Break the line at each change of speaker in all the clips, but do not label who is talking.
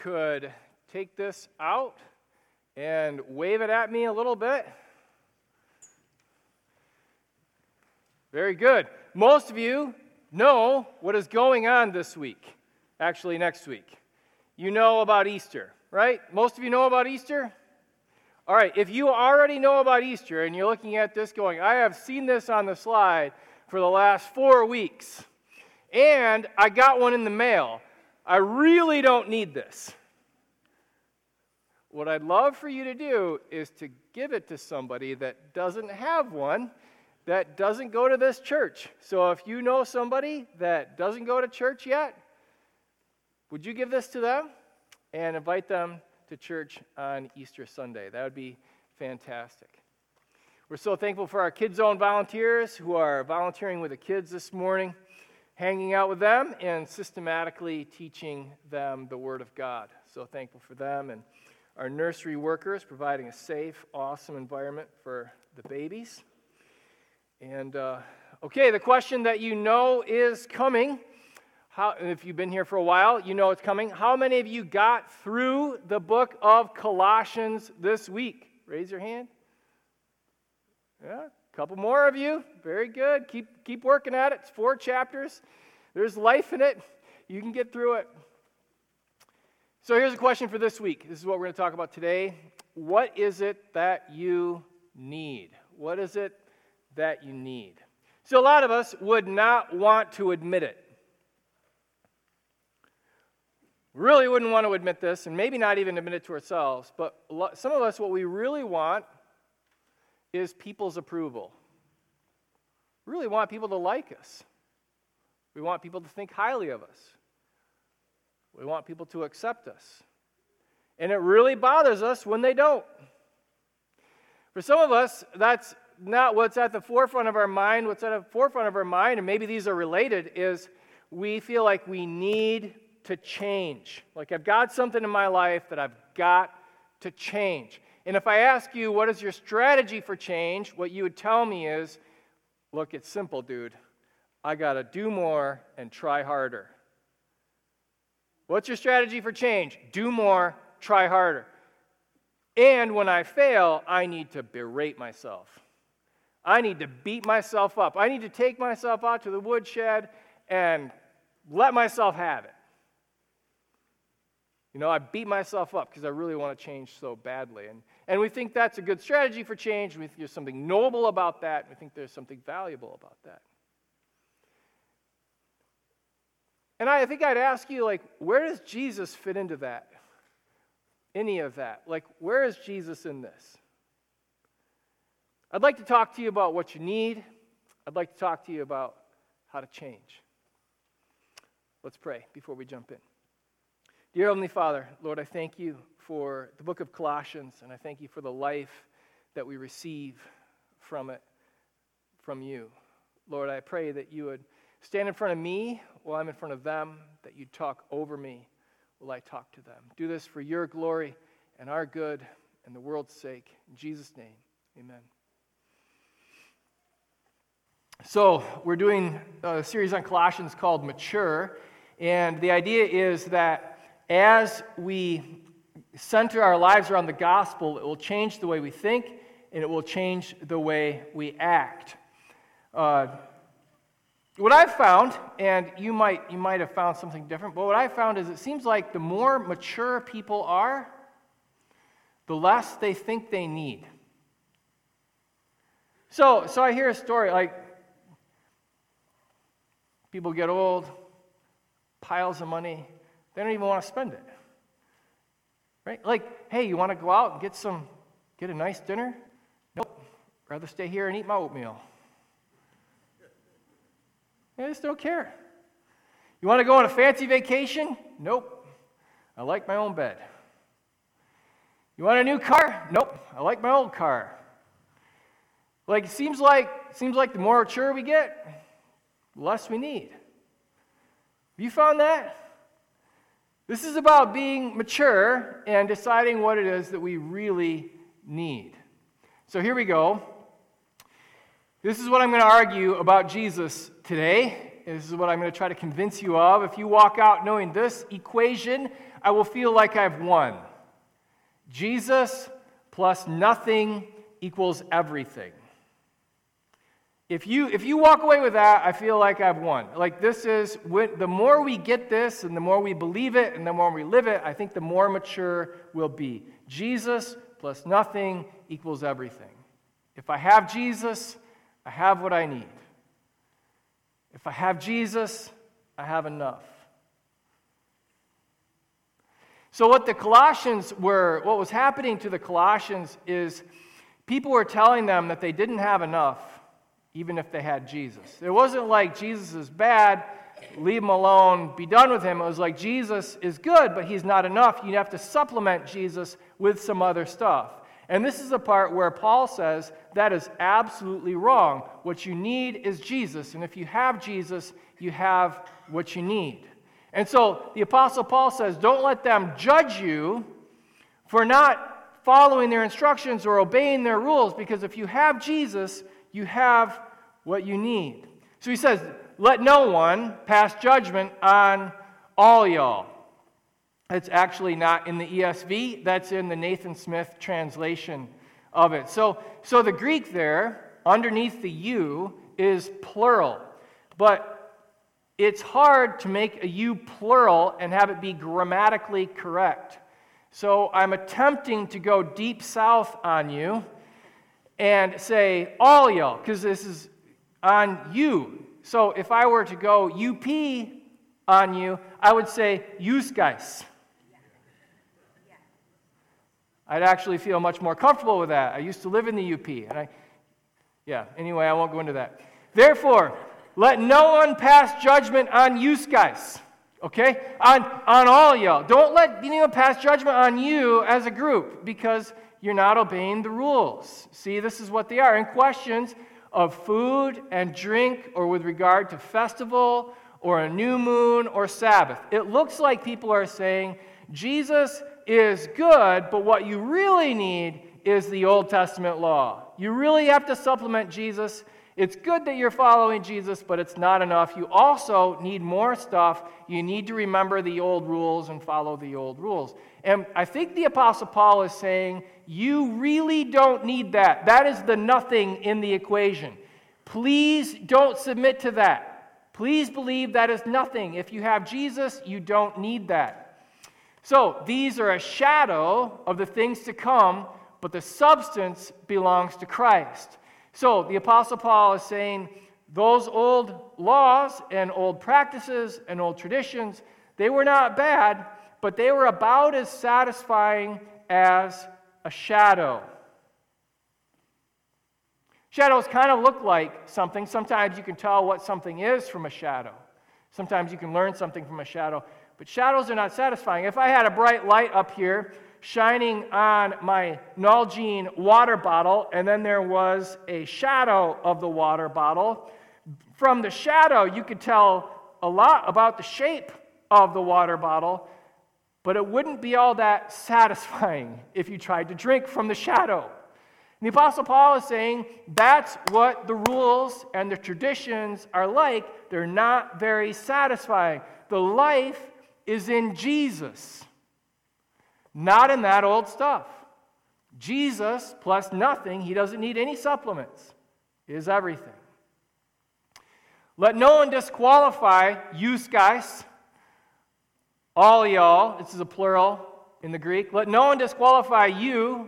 could take this out and wave it at me a little bit. Very good. Most of you know what is going on this week, actually next week. You know about Easter, right? Most of you know about Easter? All right, if you already know about Easter and you're looking at this going, I have seen this on the slide for the last 4 weeks, and I got one in the mail. I really don't need this. What I'd love for you to do is to give it to somebody that doesn't have one, that doesn't go to this church. So if you know somebody that doesn't go to church yet, would you give this to them and invite them to church on Easter Sunday? That would be fantastic. We're so thankful for our Kids Zone volunteers who are volunteering with the kids this morning, hanging out with them and systematically teaching them the Word of God. So thankful for them, and our nursery workers providing a safe, awesome environment for the babies. And okay, the question that you know is coming, if you've been here for a while, you know it's coming. How many of you got through the book of Colossians this week? Raise your hand. Yeah, a couple more of you. Very good. Keep working at it. It's 4 chapters. There's life in it. You can get through it. So here's a question for this week. This is what we're going to talk about today. What is it that you need? What is it that you need? So a lot of us would not want to admit it. Really wouldn't want to admit this, and maybe not even admit it to ourselves, but some of us, what we really want is people's approval. We really want people to like us. We want people to think highly of us. We want people to accept us. And it really bothers us when they don't. For some of us, that's not what's at the forefront of our mind. What's at the forefront of our mind, and maybe these are related, is we feel like we need to change. Like I've got something in my life that I've got to change. And if I ask you, what is your strategy for change? What you would tell me is, look, it's simple, dude. I got to do more and try harder. What's your strategy for change? Do more, try harder. And when I fail, I need to berate myself. I need to beat myself up. I need to take myself out to the woodshed and let myself have it. You know, I beat myself up because I really want to change so badly. And we think that's a good strategy for change. We think there's something noble about that. We think there's something valuable about that. And I think I'd ask you, like, where does Jesus fit into that? Any of that? Like, where is Jesus in this? I'd like to talk to you about what you need. I'd like to talk to you about how to change. Let's pray before we jump in. Dear Heavenly Father, Lord, I thank you for the book of Colossians, and I thank you for the life that we receive from it, from you. Lord, I pray that you would stand in front of me while I'm in front of them, that you'd talk over me while I talk to them. Do this for your glory and our good and the world's sake. In Jesus' name, amen. So, we're doing a series on Colossians called Mature, and the idea is that as we center our lives around the gospel, it will change the way we think, and it will change the way we act. What I've found, and you might have found something different, but what I've found is it seems like the more mature people are, the less they think they need. So I hear a story, like, people get old, piles of money, they don't even want to spend it. Right? Like, hey, you want to go out and get a nice dinner? Nope. Rather stay here and eat my oatmeal. I just don't care. You want to go on a fancy vacation? Nope. I like my own bed. You want a new car? Nope. I like my old car. Like, it seems like the more mature we get, the less we need. Have you found that? This is about being mature and deciding what it is that we really need. So here we go. This is what I'm going to argue about Jesus today. This is what I'm going to try to convince you of. If you walk out knowing this equation, I will feel like I've won. Jesus plus nothing equals everything. If you walk away with that, I feel like I've won. Like this is, the more we get this and the more we believe it and the more we live it, I think the more mature we'll be. Jesus plus nothing equals everything. If I have Jesus, I have what I need. If I have Jesus, I have enough. So what was happening to the Colossians is people were telling them that they didn't have enough, even if they had Jesus. It wasn't like Jesus is bad, leave him alone, be done with him. It was like Jesus is good, but he's not enough. You have to supplement Jesus with some other stuff. And this is the part where Paul says that is absolutely wrong. What you need is Jesus, and if you have Jesus, you have what you need. And so the Apostle Paul says, don't let them judge you for not following their instructions or obeying their rules, because if you have Jesus, you have what you need. So he says, let no one pass judgment on all y'all. It's actually not in the ESV. That's in the Nathan Smith translation of it. So the Greek there, underneath the you, is plural. But it's hard to make a you plural and have it be grammatically correct. So I'm attempting to go deep south on you and say all y'all, because this is on you. So if I were to go UP on you, I would say yous guys. I'd actually feel much more comfortable with that. I used to live in the UP. Anyway, I won't go into that. Therefore, let no one pass judgment on you guys, okay? On all y'all. Don't let anyone pass judgment on you as a group, because you're not obeying the rules. See, this is what they are. In questions of food and drink, or with regard to festival, or a new moon, or Sabbath, it looks like people are saying, Jesus is good, but what you really need is the Old Testament law. You really have to supplement Jesus. It's good that you're following Jesus, but it's not enough. You also need more stuff. You need to remember the old rules and follow the old rules. And I think the Apostle Paul is saying, you really don't need that. That is the nothing in the equation. Please don't submit to that. Please believe that is nothing. If you have Jesus, you don't need that. So these are a shadow of the things to come, but the substance belongs to Christ. So the Apostle Paul is saying those old laws and old practices and old traditions, they were not bad, but they were about as satisfying as a shadow. Shadows kind of look like something. Sometimes you can tell what something is from a shadow. Sometimes you can learn something from a shadow. But shadows are not satisfying. If I had a bright light up here shining on my Nalgene water bottle, and then there was a shadow of the water bottle, from the shadow you could tell a lot about the shape of the water bottle, but it wouldn't be all that satisfying if you tried to drink from the shadow. And the Apostle Paul is saying that's what the rules and the traditions are like. They're not very satisfying. The life is in Jesus, not in that old stuff. Jesus plus nothing, he doesn't need any supplements, is everything. Let no one disqualify you guys, all y'all, this is a plural in the Greek. Let no one disqualify you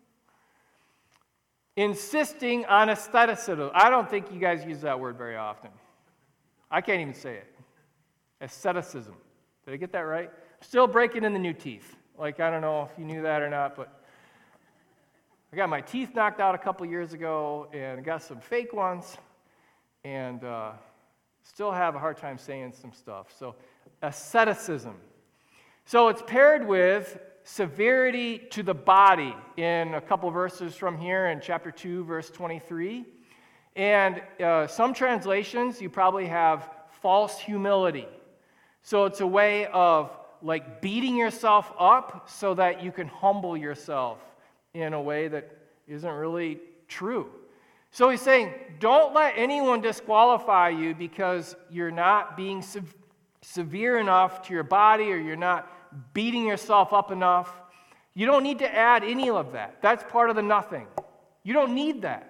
insisting on aestheticism. I don't think you guys use that word very often. I can't even say it. Aestheticism. Did I get that right? Still breaking in the new teeth. Like, I don't know if you knew that or not, but I got my teeth knocked out a couple years ago and got some fake ones, and still have a hard time saying some stuff. So, asceticism. So it's paired with severity to the body in a couple verses from here in chapter 2, verse 23. And some translations, you probably have false humility. So it's a way of like beating yourself up so that you can humble yourself in a way that isn't really true. So he's saying, don't let anyone disqualify you because you're not being severe enough to your body, or you're not beating yourself up enough. You don't need to add any of that. That's part of the nothing. You don't need that.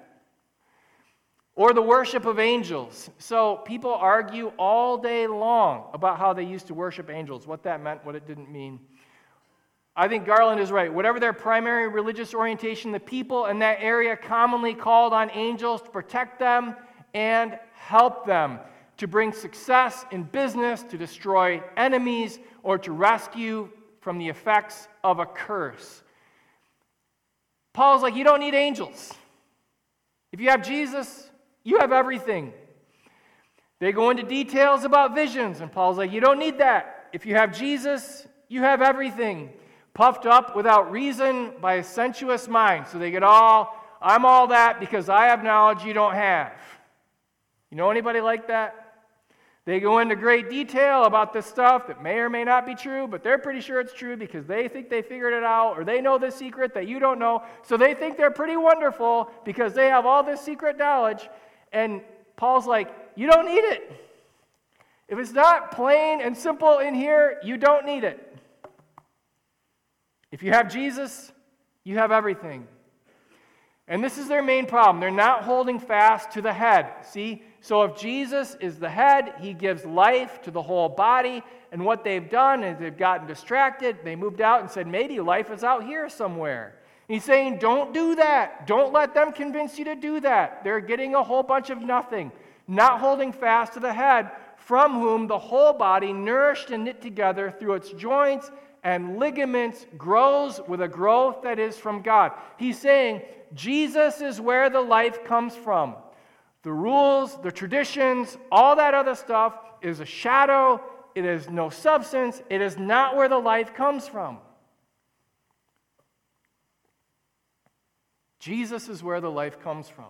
Or the worship of angels. So people argue all day long about how they used to worship angels, what that meant, what it didn't mean. I think Garland is right. Whatever their primary religious orientation, the people in that area commonly called on angels to protect them and help them, to bring success in business, to destroy enemies, or to rescue from the effects of a curse. Paul's like, you don't need angels. If you have Jesus, you have everything. They go into details about visions, and Paul's like, you don't need that. If you have Jesus, you have everything. Puffed up without reason by a sensuous mind. So they get I'm all that because I have knowledge you don't have. You know anybody like that? They go into great detail about this stuff that may or may not be true, but they're pretty sure it's true because they think they figured it out, or they know the secret that you don't know. So they think they're pretty wonderful because they have all this secret knowledge. And Paul's like, you don't need it. If it's not plain and simple in here, you don't need it. If you have Jesus, you have everything. And this is their main problem. They're not holding fast to the head. See? So if Jesus is the head, he gives life to the whole body. And what they've done is they've gotten distracted. They moved out and said, maybe life is out here somewhere. And he's saying, don't do that. Don't let them convince you to do that. They're getting a whole bunch of nothing. Not holding fast to the head, from whom the whole body, nourished and knit together through its joints and ligaments, grows with a growth that is from God. He's saying, Jesus is where the life comes from. The rules, the traditions, all that other stuff is a shadow. It is no substance. It is not where the life comes from. Jesus is where the life comes from.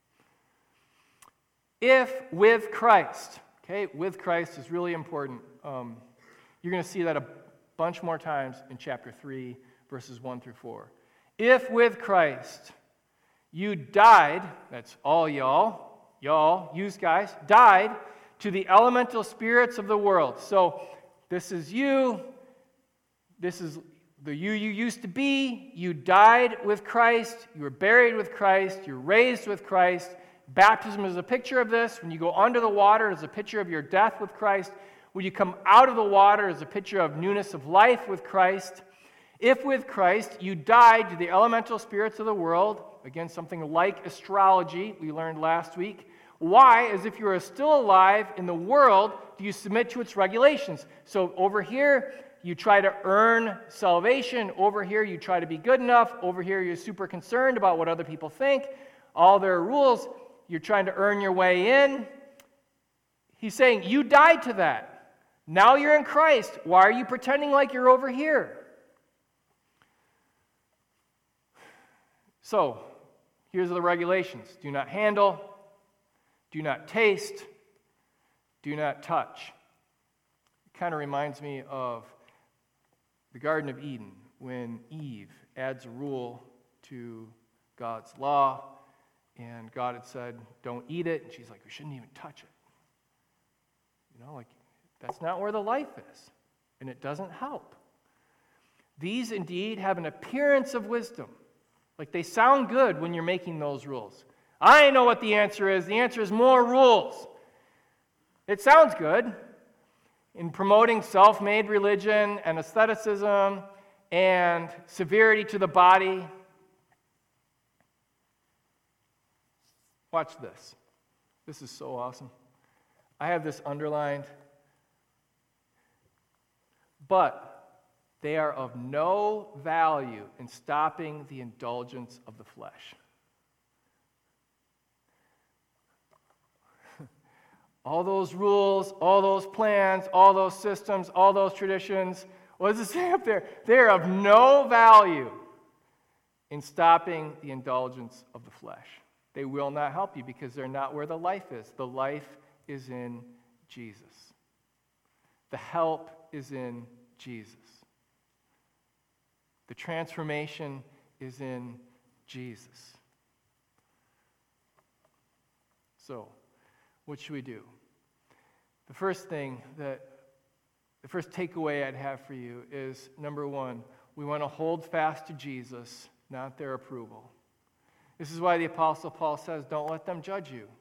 If with Christ, okay, with Christ is really important. You're going to see that a bunch more times in chapter 3, verses 1 through 4. If with Christ you died, that's all y'all, you guys, died to the elemental spirits of the world. So this is you. This is the you used to be. You died with Christ. You were buried with Christ. You're raised with Christ. Baptism is a picture of this. When you go under the water, it's a picture of your death with Christ. When you come out of the water, it's a picture of newness of life with Christ. If with Christ you died to the elemental spirits of the world, again, something like astrology we learned last week, why, as if you are still alive in the world, do you submit to its regulations? So over here, you try to earn salvation. Over here, you try to be good enough. Over here, you're super concerned about what other people think. All their rules, you're trying to earn your way in. He's saying, you died to that. Now you're in Christ. Why are you pretending like you're over here? So, here's the regulations. Do not handle. Do not taste. Do not touch. It kind of reminds me of the Garden of Eden when Eve adds a rule to God's law, and God had said, don't eat it, and she's like, we shouldn't even touch it. You know, like, that's not where the life is, and it doesn't help. These indeed have an appearance of wisdom. Like, they sound good when you're making those rules. I know what the answer is. The answer is more rules. It sounds good in promoting self-made religion and asceticism and severity to the body. Watch this. This is so awesome. I have this underlined. But they are of no value in stopping the indulgence of the flesh. All those rules, all those plans, all those systems, all those traditions, what does it say up there? They're of no value in stopping the indulgence of the flesh. They will not help you because they're not where the life is. The life is in Jesus. The help is in Jesus. The transformation is in Jesus. So, what should we do? The first thing that The first takeaway I'd have for you is, number one, we want to hold fast to Jesus, not their approval. This is why the Apostle Paul says, don't let them judge you.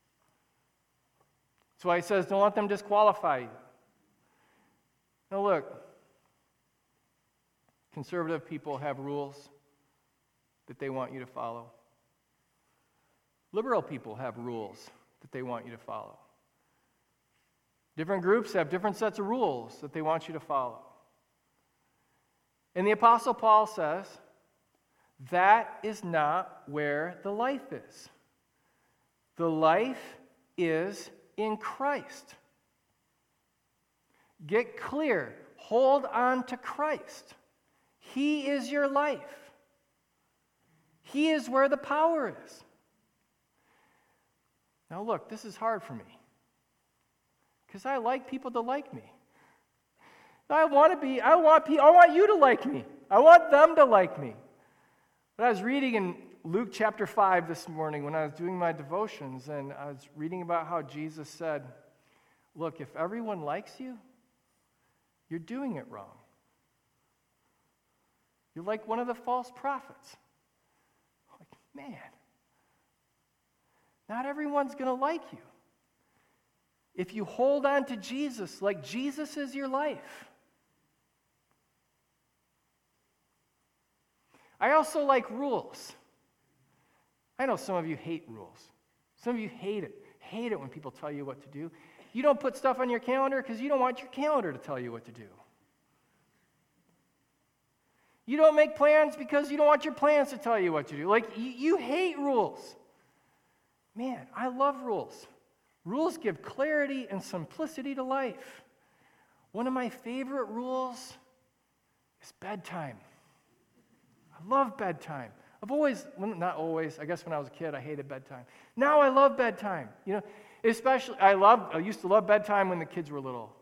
That's why he says, don't let them disqualify you. Now look, conservative people have rules that they want you to follow. Liberal people have rules that they want you to follow. Different groups have different sets of rules that they want you to follow. And the Apostle Paul says, that is not where the life is. The life is in Christ. Get clear. Hold on to Christ. He is your life. He is where the power is. Now look, this is hard for me, because I like people to like me. I want you to like me. I want them to like me. But I was reading in Luke chapter 5 this morning when I was doing my devotions, and I was reading about how Jesus said, look, if everyone likes you, you're doing it wrong. You're like one of the false prophets. Like, man, not everyone's going to like you. If you hold on to Jesus, like Jesus is your life. I also like rules. I know some of you hate rules. Some of you hate it. Hate it when people tell you what to do. You don't put stuff on your calendar because you don't want your calendar to tell you what to do. You don't make plans because you don't want your plans to tell you what to do. Like, you hate rules. Man, I love rules. Rules give clarity and simplicity to life. One of my favorite rules is bedtime. I love bedtime. Not always, I guess when I was a kid, I hated bedtime. Now I love bedtime. Especially, I used to love bedtime when the kids were little.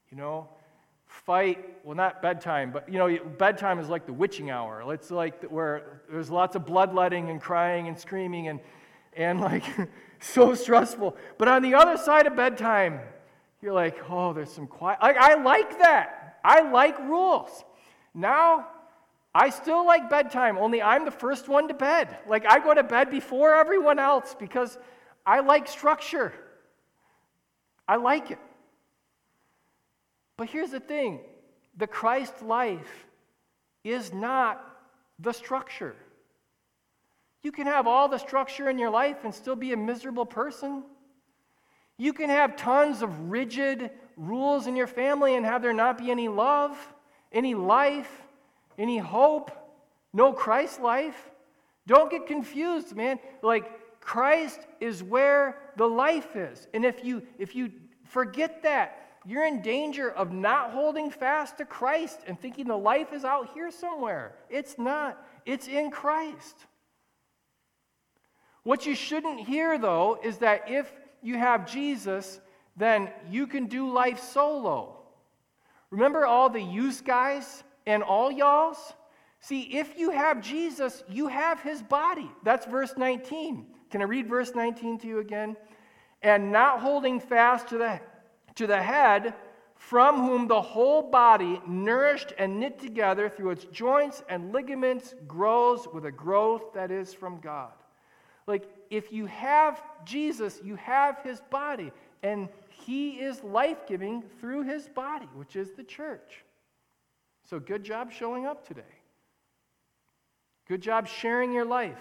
Not bedtime, but bedtime is like the witching hour. It's like where there's lots of bloodletting and crying and screaming and like so stressful. But on the other side of bedtime, you're like, oh, there's some quiet. I like that. I like rules. Now, I still like bedtime, only I'm the first one to bed. Like, I go to bed before everyone else because I like structure. I like it. But here's the thing. The Christ life is not the structure. You can have all the structure in your life and still be a miserable person. You can have tons of rigid rules in your family and have there not be any love, any life, any hope, no Christ life. Don't get confused, man. Like, Christ is where the life is. And if you forget that, you're in danger of not holding fast to Christ and thinking the life is out here somewhere. It's not. It's in Christ. What you shouldn't hear, though, is that if you have Jesus, then you can do life solo. Remember all the use guys and all y'alls? See, if you have Jesus, you have his body. That's verse 19. Can I read verse 19 to you again? And not holding fast to the head, from whom the whole body, nourished and knit together through its joints and ligaments, grows with a growth that is from God. Like, if you have Jesus, you have his body, and he is life-giving through his body, which is the church. So good job showing up today. Good job sharing your life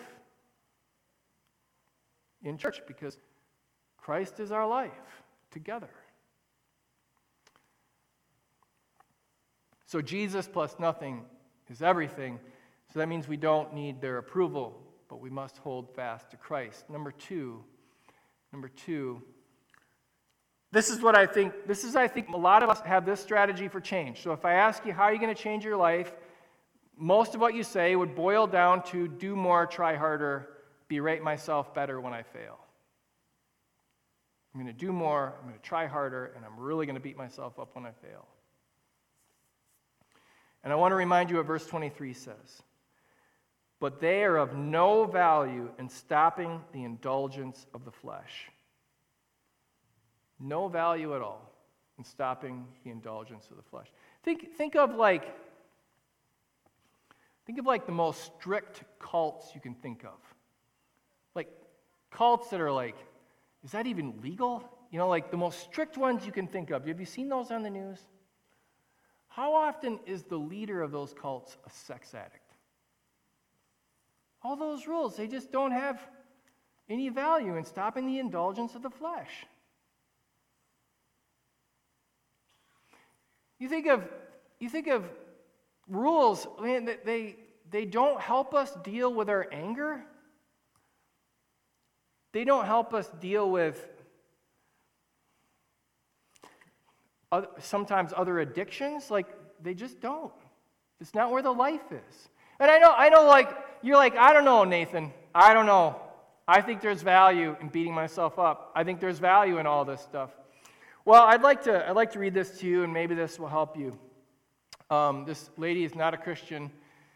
in church, because Christ is our life together. So Jesus plus nothing is everything. So that means we don't need their approval, but we must hold fast to Christ. Number two, this is I think a lot of us have this strategy for change. So if I ask you how are you going to change your life, most of what you say would boil down to do more, try harder, berate myself better when I fail. I'm going to do more, I'm going to try harder, and I'm really going to beat myself up when I fail. And I want to remind you what verse 23 says. But they are of no value in stopping the indulgence of the flesh. No value at all. and stopping the indulgence of the flesh. Think of like the most strict cults you can think of. Like cults that are like, is that even legal? You know, like the most strict ones you can think of. Have you seen those on the news? How often is the leader of those cults a sex addict? All those rules, they just don't have any value in stopping the indulgence of the flesh. You think of rules, I mean, they don't help us deal with our anger. They don't help us deal with sometimes other addictions. Like, they just don't. It's not where the life is. And I know, like, you're like, I don't know, Nathan. I don't know. I think there's value in beating myself up. I think there's value in all this stuff. Well, I'd like to read this to you, and maybe this will help you. This lady is not a Christian.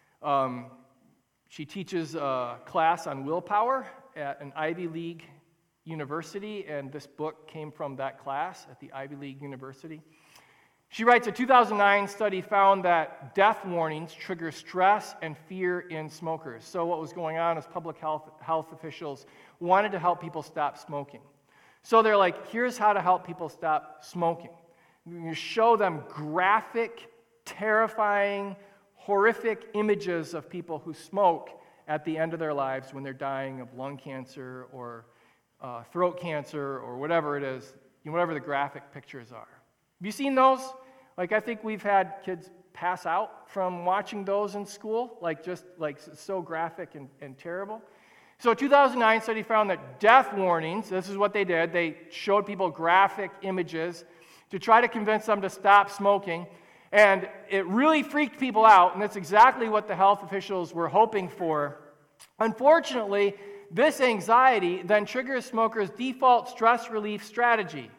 She teaches a class on willpower at an Ivy League university, and this book came from that class at the Ivy League University. She writes, a 2009 study found that death warnings trigger stress and fear in smokers. So what was going on is public health officials wanted to help people stop smoking. So they're like, here's how to help people stop smoking. You show them graphic, terrifying, horrific images of people who smoke at the end of their lives when they're dying of lung cancer or throat cancer or whatever it is, whatever the graphic pictures are. Have you seen those? Like, I think we've had kids pass out from watching those in school, just so graphic and terrible. So a 2009 study found that death warnings, this is what they did, they showed people graphic images to try to convince them to stop smoking, and it really freaked people out, and that's exactly what the health officials were hoping for. Unfortunately, this anxiety then triggers smokers' default stress relief strategy.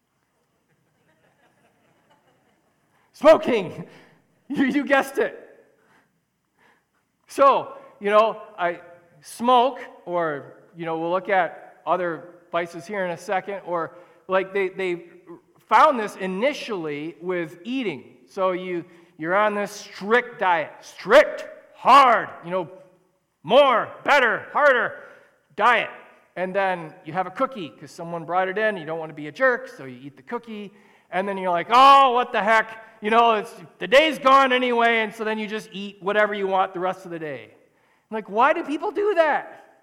Smoking! You guessed it. So, I smoke, or, we'll look at other vices here in a second, or like they found this initially with eating. So you're on this strict diet, strict, hard, more, better, harder diet. And then you have a cookie because someone brought it in, you don't want to be a jerk, so you eat the cookie, and then you're like, oh, what the heck, the day's gone anyway, and so then you just eat whatever you want the rest of the day. Like, why do people do that?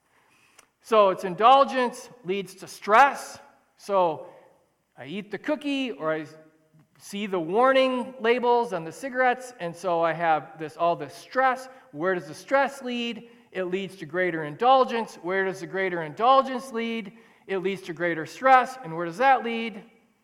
So it's indulgence leads to stress. So I eat the cookie, or I see the warning labels on the cigarettes, and so I have all this stress. Where does the stress lead? It leads to greater indulgence. Where does the greater indulgence lead? It leads to greater stress. And where does that lead?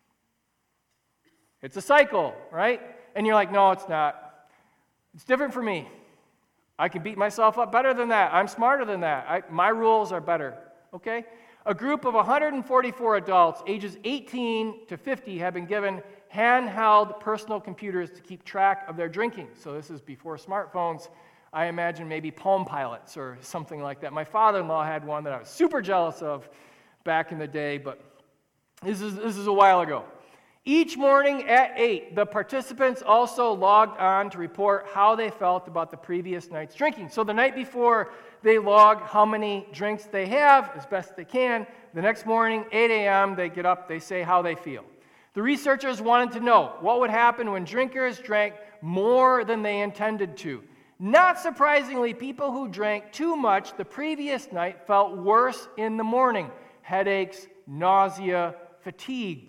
It's a cycle, right? And you're like, no, it's not. It's different for me. I can beat myself up better than that. I'm smarter than that. My rules are better, okay? A group of 144 adults, ages 18 to 50, have been given handheld personal computers to keep track of their drinking. So this is before smartphones. I imagine maybe Palm Pilots or something like that. My father-in-law had one that I was super jealous of back in the day, but this is a while ago. Each morning at 8, the participants also logged on to report how they felt about the previous night's drinking. So the night before, they log how many drinks they have as best they can. The next morning, 8 a.m., they get up, they say how they feel. The researchers wanted to know what would happen when drinkers drank more than they intended to. Not surprisingly, people who drank too much the previous night felt worse in the morning. Headaches, nausea, fatigue.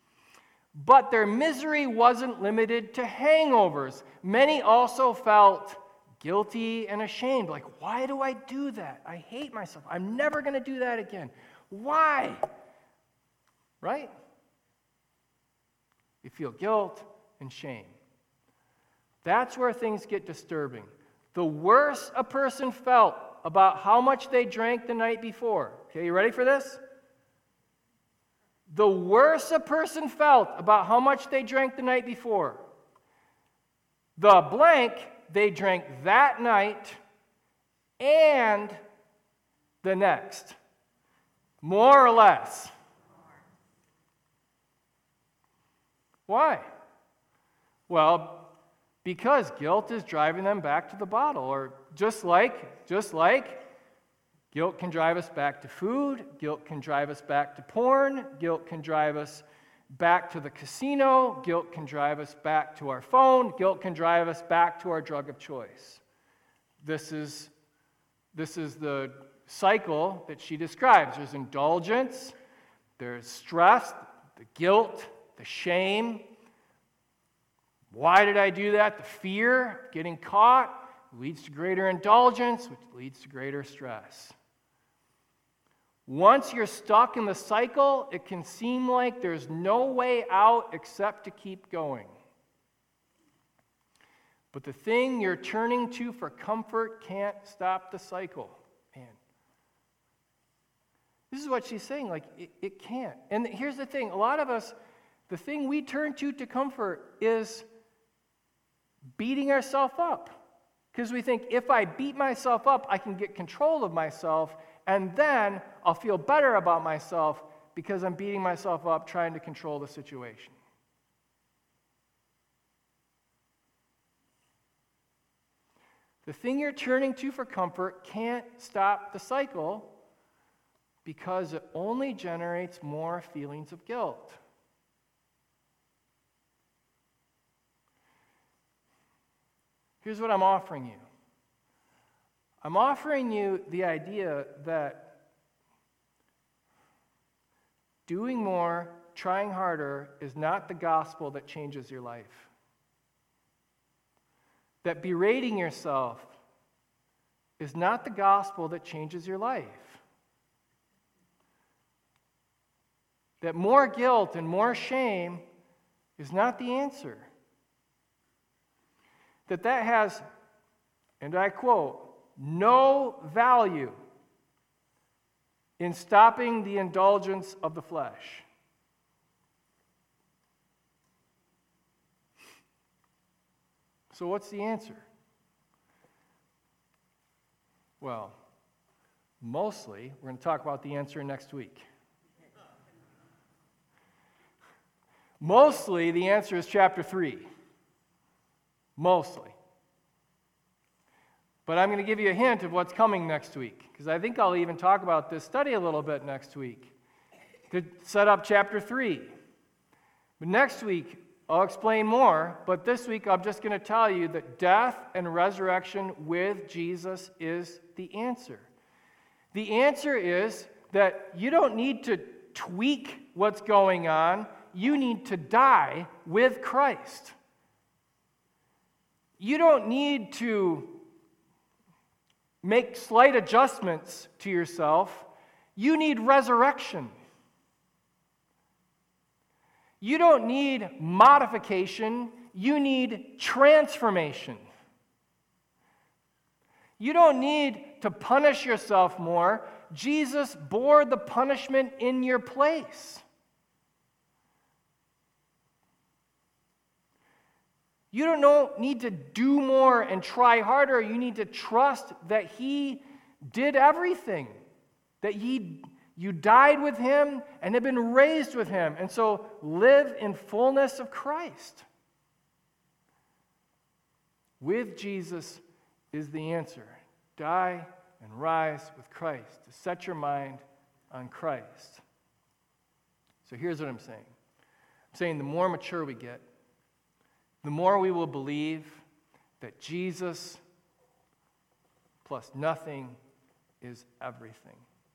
But their misery wasn't limited to hangovers. Many also felt guilty and ashamed. Like, why do I do that? I hate myself. I'm never going to do that again. Why? Right? You feel guilt and shame. That's where things get disturbing. The worse a person felt about how much they drank the night before. Okay, you ready for this? The worse a person felt about how much they drank the night before, the blank they drank that night and the next. More or less. Why? Well, because guilt is driving them back to the bottle. Or just like guilt can drive us back to food, guilt can drive us back to porn, guilt can drive us back to the casino, guilt can drive us back to our phone, guilt can drive us back to our drug of choice. This is the cycle that she describes. There's indulgence, there's stress, the guilt, the shame. Why did I do that? The fear of getting caught leads to greater indulgence, which leads to greater stress. Once you're stuck in the cycle, it can seem like there's no way out except to keep going. But the thing you're turning to for comfort can't stop the cycle. Man. This is what she's saying, like, it can't. And here's the thing, a lot of us, the thing we turn to comfort is beating ourselves up. Because we think, if I beat myself up, I can get control of myself, and then I'll feel better about myself because I'm beating myself up trying to control the situation. The thing you're turning to for comfort can't stop the cycle because it only generates more feelings of guilt. Here's what I'm offering you. I'm offering you the idea that doing more, trying harder, is not the gospel that changes your life. That berating yourself is not the gospel that changes your life. That more guilt and more shame is not the answer. That has, and I quote, no value in stopping the indulgence of the flesh. So what's the answer? Well, mostly, we're going to talk about the answer next week. Mostly, the answer is chapter 3. Mostly. But I'm going to give you a hint of what's coming next week, because I think I'll even talk about this study a little bit next week to set up chapter 3. But next week, I'll explain more, but this week I'm just going to tell you that death and resurrection with Jesus is the answer. The answer is that you don't need to tweak what's going on. You need to die with Christ. You don't need to make slight adjustments to yourself. You need resurrection. You don't need modification. You need transformation. You don't need to punish yourself more. Jesus bore the punishment in your place. You don't need to do more and try harder. You need to trust that He did everything, that you died with Him and have been raised with Him. And so live in fullness of Christ. With Jesus is the answer. Die and rise with Christ, to set your mind on Christ. So here's what I'm saying. I'm saying the more mature we get, the more we will believe that Jesus plus nothing is everything.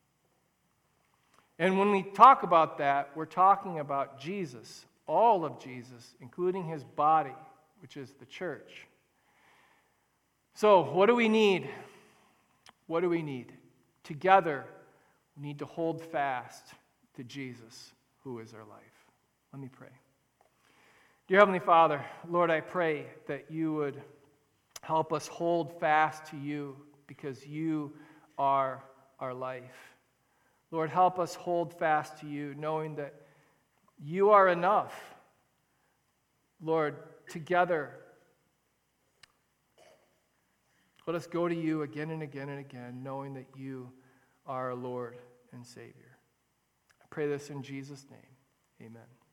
And when we talk about that, we're talking about Jesus, all of Jesus, including His body, which is the church. So, what do we need? What do we need? Together, we need to hold fast to Jesus, who is our life. Let me pray. Dear Heavenly Father, Lord, I pray that you would help us hold fast to you because you are our life. Lord, help us hold fast to you, knowing that you are enough. Lord, together, let us go to you again and again and again, knowing that you are our Lord and Savior. I pray this in Jesus' name. Amen.